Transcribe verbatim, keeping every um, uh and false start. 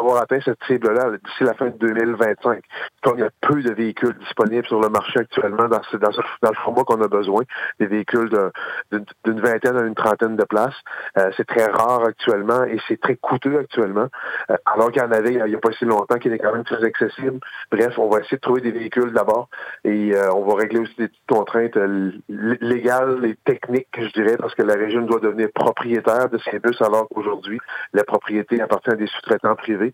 avoir atteint cette cible-là d'ici la fin de deux mille vingt-cinq. Comme il y a peu de véhicules disponibles sur le marché actuellement dans, ce, dans, ce, dans le format qu'on a besoin, des véhicules de, d'une, d'une vingtaine à une trentaine de places, euh, c'est très rare actuellement et c'est très coûteux actuellement, euh, alors qu'il y en avait il n'y a pas si longtemps, qui était quand même très accessible. Bref, on va essayer de trouver des véhicules d'abord et euh, on va régler aussi des petites contraintes euh, légales et techniques, je dirais, parce que la région doit devenir propriétaire de ces bus alors qu'aujourd'hui, la propriété appartient à des sous-traitants privés.